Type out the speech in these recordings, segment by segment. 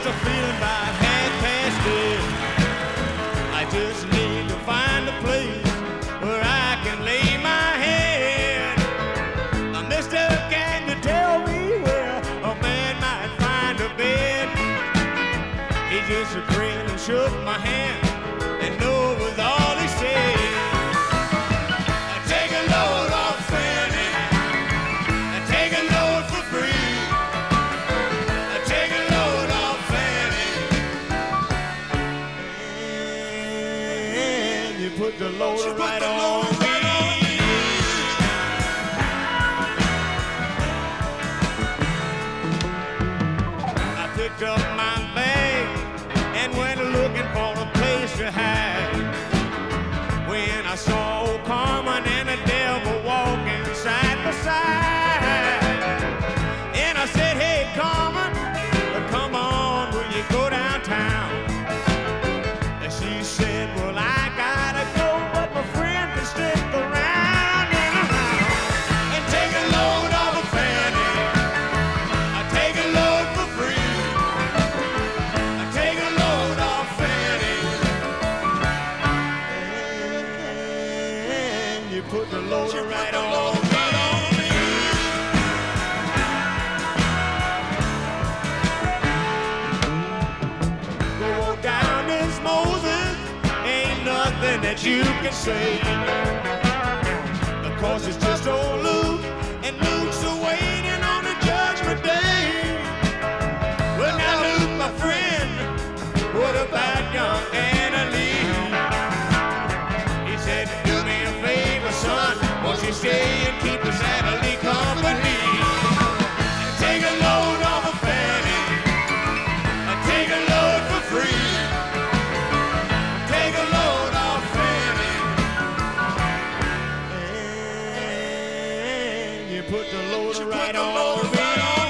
a feeling about half past dead. I just need to find a place where I can lay my head. Mister, can you tell me where a man might find a bed? He just grinned and shook my hand, and no was all he said. Take a load off Fanny, take a load for free. Take a load off Fanny, and you put the load right on me. I picked up my bag and went looking for a place to hide. When I saw old Carmen and the devil walking side by side, and I said, hey Carmen, come on, will you go downtown? And she said, well, I gotta go, but my friend can stick around and take a load off a Fanny. I take a load for free. I take a load off Fanny, and you put the load right on me. Go down this Moses, ain't nothing that you can say. Of course it's just old Luke, and Luke's waiting on the judgment day. Well now Luke, my friend, what about young Anna Lee? He said, do me a favor, son, won't you stay and keep the Natalie company? Take a load off a Fanny, take a load for free. Take a load off Fanny, and you put the load right on me.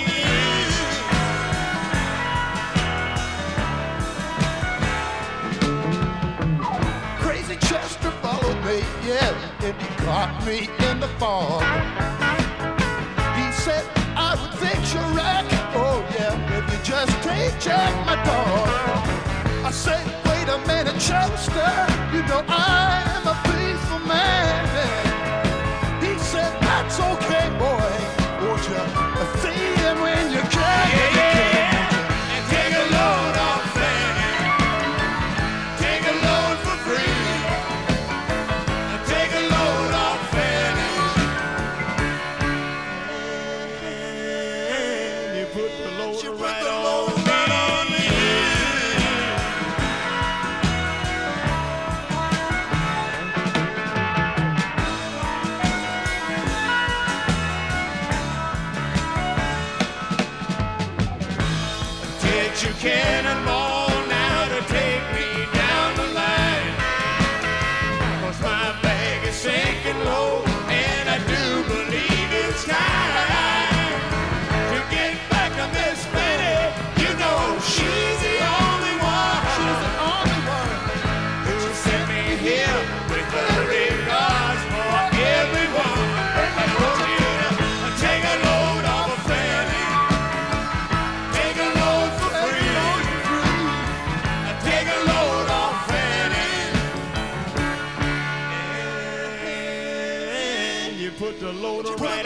Crazy Chester followed me, yeah, and he caught me in the fog. He said I would fix your wreck, oh yeah, if you just take Jack my dog. I said, wait a minute, Chester, you know I am a faithful man. He said, that's okay, boy, won't you see him when you can? And take a load off Fanny, take a load for free. Take a load off Fanny, and you put the load right on me. Get your cannonball now to take me down the line. 'Cause my bag is sinking low, and I do believe it's time to get back to Miss Fanny. You know she's the only one. She's the only one who sent me here with the regards for everyone. I want you to take a load off a Fanny, take a load for free. Take a load off Fanny, and you put the load right